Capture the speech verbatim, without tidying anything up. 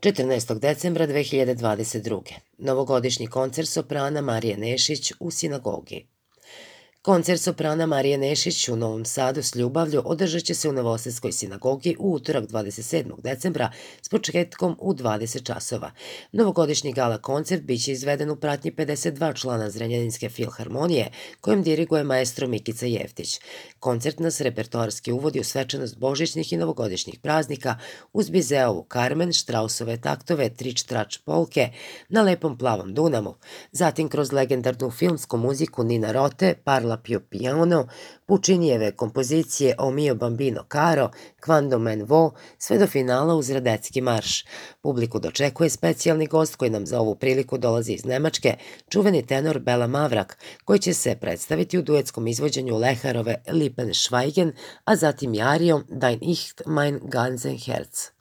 četrnaestog decembra dve hiljade dvadeset druge. Novogodišnji koncert soprana Marije Nešić u sinagogi. Koncert soprana Marije Nešić u Novom Sadu s ljubavlju održat će se u Novosadskoj sinagogi u utorak dvadeset sedmog decembra s početkom u dvadeset časova. Novogodišnji gala koncert biće izveden u pratnji pedeset dva člana Zrenjaninske filharmonije, kojem diriguje maestro Mikica Jeftić. Koncert nas repertoarski uvodi u svečanost božićnih i novogodišnjih praznika uz Bizeovu Karmen, Štrausove taktove, trič trač polke na lepom plavom Dunamu, zatim kroz legendarnu filmsku muziku Nina Rote, Parla Pio Piano, Pučinijeve kompozicije O mio bambino caro, Quando men vo, sve do finala uz Radecki marš. Publiku dočekuje specijalni gost koji nam za ovu priliku dolazi iz Nemačke, čuveni tenor Bela Mavrak, koji će se predstaviti u duetskom izvođenju Leharove Lippen Schweigen, a zatim i arijom Dein ich mein ganzen Herz.